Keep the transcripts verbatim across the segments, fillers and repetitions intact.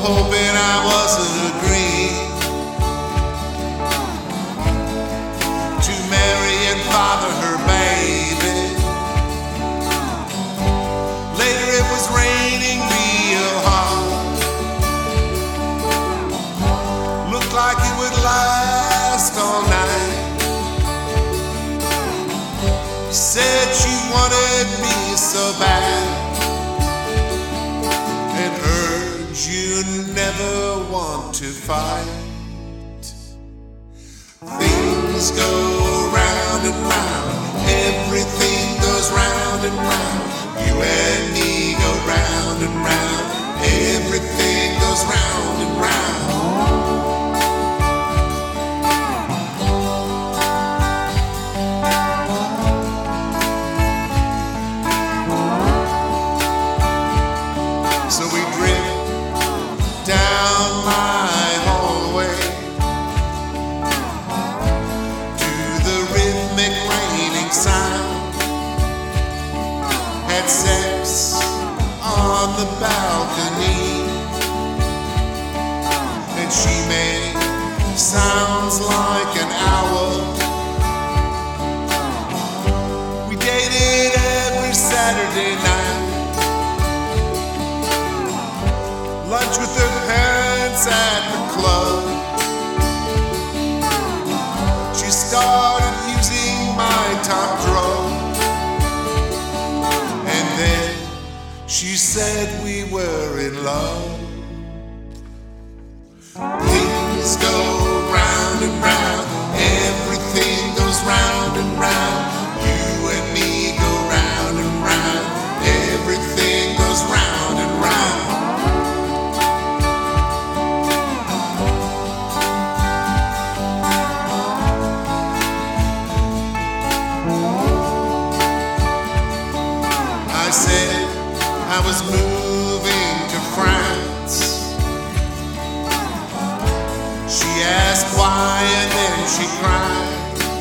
hoping I wasn't agreeing to marry and father her baby. Later it was raining real hard, looked like it would last all night. Said she wanted me so bad, and urged you never want to fight. Things go round and round, everything goes round and round. You and me go round and round, everything goes round and round. So we drift down my hallway to the rhythmic raining sound. Had sex on the balcony, and she made sounds like an owl. We dated every Saturday night, lunch with her parents at the club. She started using my top drawer, and then she said we were in love. Things go round and round, everything goes round and round. You and me go round and round, everything goes round and round. I said I was moving to France. She asked why, and then she cried.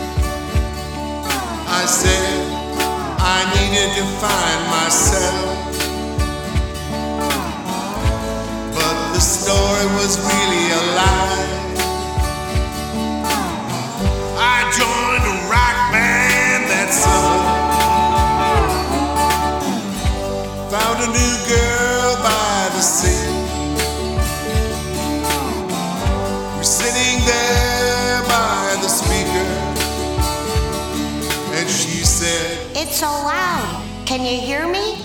I said I needed to find myself, but the story was really a lie. I joined a rock band that summer, found a new girl by the sea. We're sitting there by the speaker, and she said, It's so loud. Can you hear me?